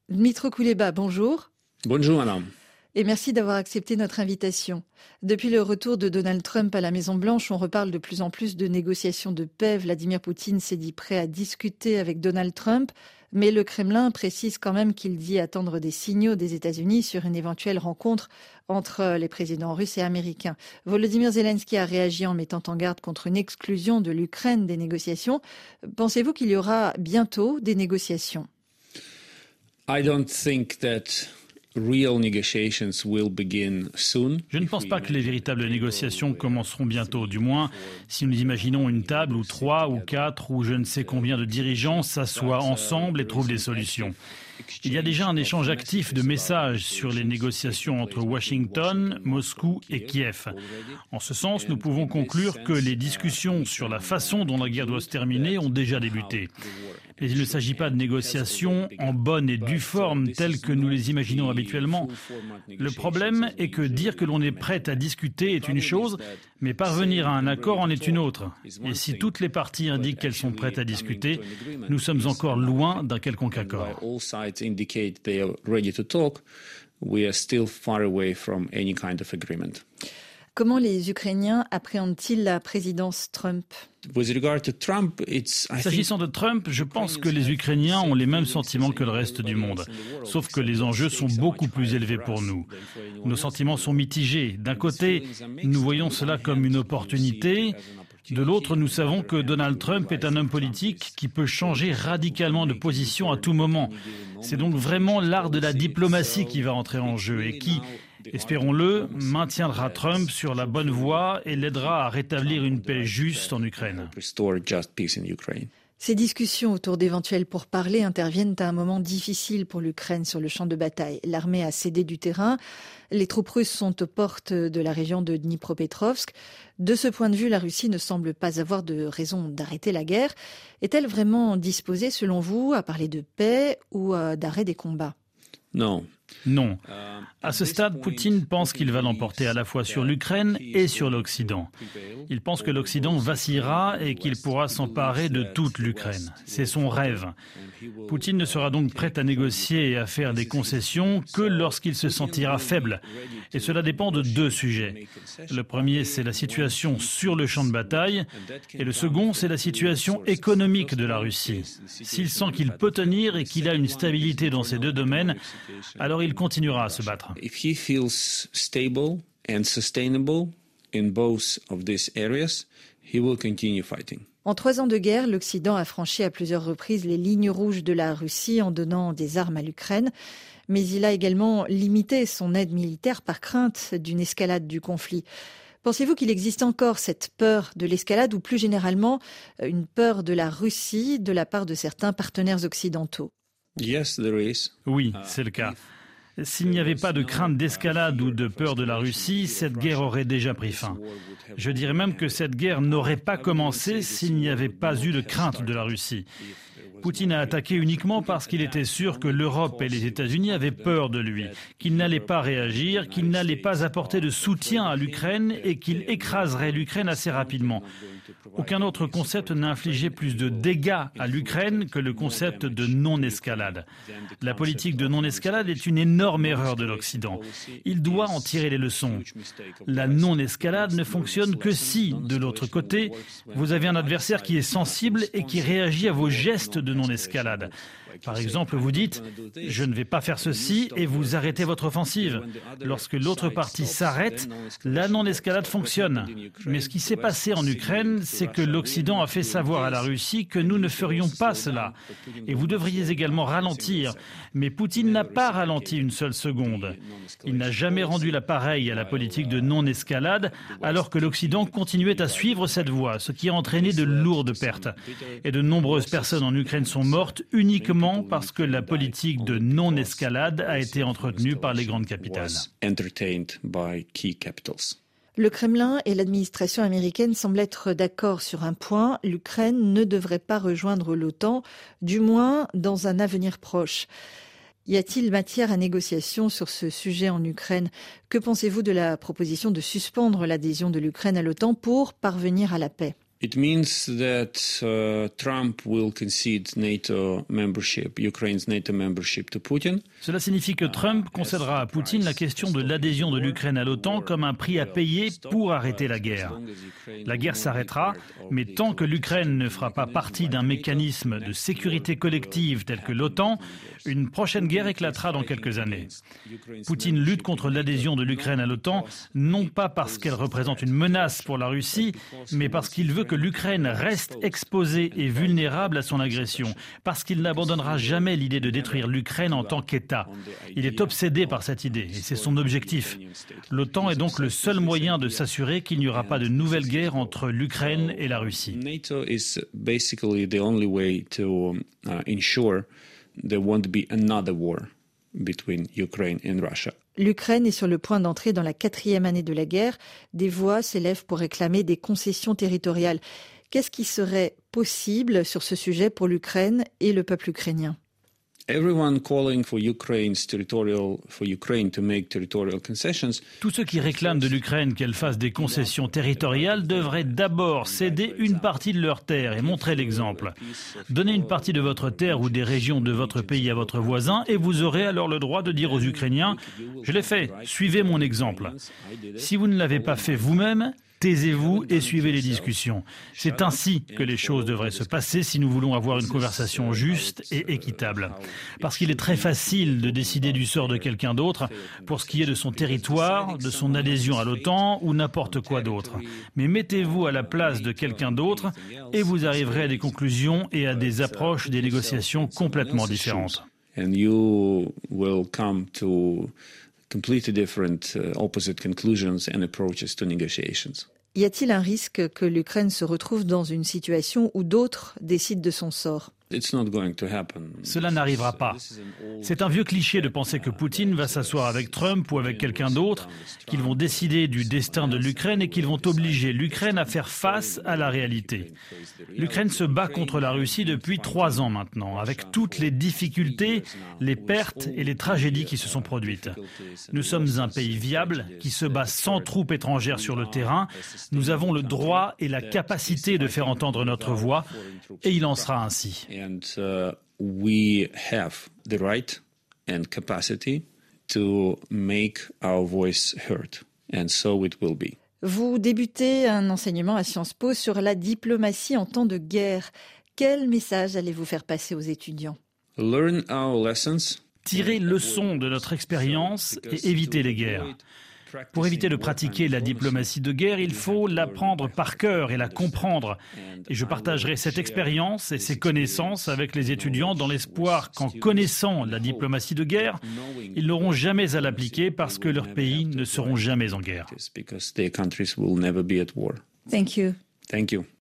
Dmytro Kuleba, bonjour. Bonjour madame. Et merci d'avoir accepté notre invitation. Depuis le retour de Donald Trump à la Maison-Blanche, on reparle de plus en plus de négociations de paix. Vladimir Poutine s'est dit prêt à discuter avec Donald Trump, mais le Kremlin précise quand même qu'il dit attendre des signaux des États-Unis sur une éventuelle rencontre entre les présidents russes et américains. Volodymyr Zelensky a réagi en mettant en garde contre une exclusion de l'Ukraine des négociations. Pensez-vous qu'il y aura bientôt des négociations ? I don't think that real negotiations will begin soon. Je ne pense pas que les véritables négociations commenceront bientôt, du moins si nous imaginons une table où 3 ou 4 ou je ne sais combien de dirigeants s'assoient ensemble et trouvent des solutions. Il y a déjà un échange actif de messages sur les négociations entre Washington, Moscou et Kiev. En ce sens, nous pouvons conclure que les discussions sur la façon dont la guerre doit se terminer ont déjà débuté. Mais il ne s'agit pas de négociations en bonne et due forme telles que nous les imaginons habituellement. Le problème est que dire que l'on est prêt à discuter est une chose, mais parvenir à un accord en est une autre. Et si toutes les parties indiquent qu'elles sont prêtes à discuter, nous sommes encore loin d'un quelconque accord. Comment les Ukrainiens appréhendent-ils la présidence Trump ? S'agissant de Trump, je pense que les Ukrainiens ont les mêmes sentiments que le reste du monde. Sauf que les enjeux sont beaucoup plus élevés pour nous. Nos sentiments sont mitigés. D'un côté, nous voyons cela comme une opportunité. De l'autre, nous savons que Donald Trump est un homme politique qui peut changer radicalement de position à tout moment. C'est donc vraiment l'art de la diplomatie qui va entrer en jeu et qui, espérons-le, maintiendra Trump sur la bonne voie et l'aidera à rétablir une paix juste en Ukraine. Ces discussions autour d'éventuels pourparlers interviennent à un moment difficile pour l'Ukraine sur le champ de bataille. L'armée a cédé du terrain. Les troupes russes sont aux portes de la région de Dnipropetrovsk. De ce point de vue, la Russie ne semble pas avoir de raison d'arrêter la guerre. Est-elle vraiment disposée, selon vous, à parler de paix ou d'arrêt des combats ? Non. À ce stade, Poutine pense qu'il va l'emporter à la fois sur l'Ukraine et sur l'Occident. Il pense que l'Occident vacillera et qu'il pourra s'emparer de toute l'Ukraine. C'est son rêve. Poutine ne sera donc prêt à négocier et à faire des concessions que lorsqu'il se sentira faible. Et cela dépend de 2 sujets. Le premier, c'est la situation sur le champ de bataille. Et le second, c'est la situation économique de la Russie. S'il sent qu'il peut tenir et qu'il a une stabilité dans ces 2 domaines, alors il continuera à se battre. En 3 ans de guerre, l'Occident a franchi à plusieurs reprises les lignes rouges de la Russie en donnant des armes à l'Ukraine. Mais il a également limité son aide militaire par crainte d'une escalade du conflit. Pensez-vous qu'il existe encore cette peur de l'escalade ou plus généralement une peur de la Russie de la part de certains partenaires occidentaux ? Oui, c'est le cas. S'il n'y avait pas de crainte d'escalade ou de peur de la Russie, cette guerre aurait déjà pris fin. Je dirais même que cette guerre n'aurait pas commencé s'il n'y avait pas eu de crainte de la Russie. Poutine a attaqué uniquement parce qu'il était sûr que l'Europe et les États-Unis avaient peur de lui, qu'il n'allait pas réagir, qu'il n'allait pas apporter de soutien à l'Ukraine et qu'il écraserait l'Ukraine assez rapidement. Aucun autre concept n'a infligé plus de dégâts à l'Ukraine que le concept de non-escalade. La politique de non-escalade est une énorme erreur de l'Occident. Il doit en tirer les leçons. La non-escalade ne fonctionne que si, de l'autre côté, vous avez un adversaire qui est sensible et qui réagit à vos gestes de non-escalade. Par exemple, vous dites « je ne vais pas faire ceci » et vous arrêtez votre offensive. Lorsque l'autre partie s'arrête, la non-escalade fonctionne. Mais ce qui s'est passé en Ukraine, c'est que l'Occident a fait savoir à la Russie que nous ne ferions pas cela. Et vous devriez également ralentir. Mais Poutine n'a pas ralenti une seule seconde. Il n'a jamais rendu l'appareil à la politique de non-escalade, alors que l'Occident continuait à suivre cette voie, ce qui a entraîné de lourdes pertes. Et de nombreuses personnes en Ukraine sont mortes uniquement parce que la politique de non-escalade a été entretenue par les grandes capitales. Le Kremlin et l'administration américaine semblent être d'accord sur un point. L'Ukraine ne devrait pas rejoindre l'OTAN, du moins dans un avenir proche. Y a-t-il matière à négociation sur ce sujet en Ukraine ? Que pensez-vous de la proposition de suspendre l'adhésion de l'Ukraine à l'OTAN pour parvenir à la paix ? It means that Trump will concede NATO membership, Ukraine's NATO membership to Putin. Cela signifie que Trump concédera à Poutine la question de l'adhésion de l'Ukraine à l'OTAN comme un prix à payer pour arrêter la guerre. La guerre s'arrêtera, mais tant que l'Ukraine ne fera pas partie d'un mécanisme de sécurité collective tel que l'OTAN, une prochaine guerre éclatera dans quelques années. Poutine lutte contre l'adhésion de l'Ukraine à l'OTAN, non pas parce qu'elle représente une menace pour la Russie, mais parce qu'il veut que l'Ukraine reste exposée et vulnérable à son agression, parce qu'il n'abandonnera jamais l'idée de détruire l'Ukraine en tant qu'État. Il est obsédé par cette idée, et c'est son objectif. L'OTAN est donc le seul moyen de s'assurer qu'il n'y aura pas de nouvelle guerre entre l'Ukraine et la Russie. NATO is basically the only way to ensure there won't be another war between Ukraine and Russia. L'Ukraine est sur le point d'entrer dans la 4e année de la guerre. Des voix s'élèvent pour réclamer des concessions territoriales. Qu'est-ce qui serait possible sur ce sujet pour l'Ukraine et le peuple ukrainien ? Everyone calling for Ukraine to make territorial concessions. Tous ceux qui réclament de l'Ukraine qu'elle fasse des concessions territoriales devraient d'abord céder une partie de leurs terres et montrer l'exemple. Donnez une partie de votre terre ou des régions de votre pays à votre voisin et vous aurez alors le droit de dire aux Ukrainiens « Je l'ai fait, suivez mon exemple ». Si vous ne l'avez pas fait vous-même, taisez-vous et suivez les discussions. C'est ainsi que les choses devraient se passer si nous voulons avoir une conversation juste et équitable. Parce qu'il est très facile de décider du sort de quelqu'un d'autre pour ce qui est de son territoire, de son adhésion à l'OTAN ou n'importe quoi d'autre. Mais mettez-vous à la place de quelqu'un d'autre et vous arriverez à des conclusions et à des approches des négociations complètement différentes. And you will come to completely different opposite conclusions and approaches to negotiations. Y a-t-il un risque que l'Ukraine se retrouve dans une situation où d'autres décident de son sort ? Cela n'arrivera pas. C'est un vieux cliché de penser que Poutine va s'asseoir avec Trump ou avec quelqu'un d'autre, qu'ils vont décider du destin de l'Ukraine et qu'ils vont obliger l'Ukraine à faire face à la réalité. L'Ukraine se bat contre la Russie depuis 3 ans maintenant, avec toutes les difficultés, les pertes et les tragédies qui se sont produites. Nous sommes un pays viable qui se bat sans troupes étrangères sur le terrain. Nous avons le droit et la capacité de faire entendre notre voix, et il en sera ainsi. And we have the right and capacity to make our voice heard. And so it will be. Vous débutez un enseignement à Sciences Po sur la diplomatie en temps de guerre. Quel message allez-vous faire passer aux étudiants ? Learn our lessons. Tirer leçon de notre expérience et éviter les guerres. Pour éviter de pratiquer la diplomatie de guerre, il faut l'apprendre par cœur et la comprendre. Et je partagerai cette expérience et ces connaissances avec les étudiants dans l'espoir qu'en connaissant la diplomatie de guerre, ils n'auront jamais à l'appliquer parce que leurs pays ne seront jamais en guerre. Thank you. Thank you.